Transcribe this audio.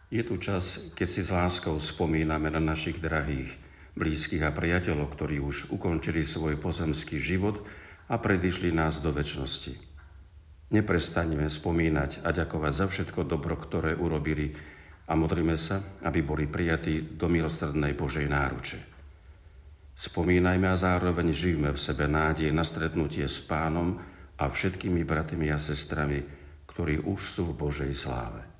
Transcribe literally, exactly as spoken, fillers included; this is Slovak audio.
Je tu čas, keď si s láskou spomíname na našich drahých, blízkych a priateľov, ktorí už ukončili svoj pozemský život a predišli nás do večnosti. Neprestaňme spomínať a ďakovať za všetko dobro, ktoré urobili a modlíme sa, aby boli prijatí do milosrdnej Božej náruče. Spomínajme a zároveň žijme v sebe nádej na stretnutie s Pánom a všetkými bratmi a sestrami, ktorí už sú v Božej sláve.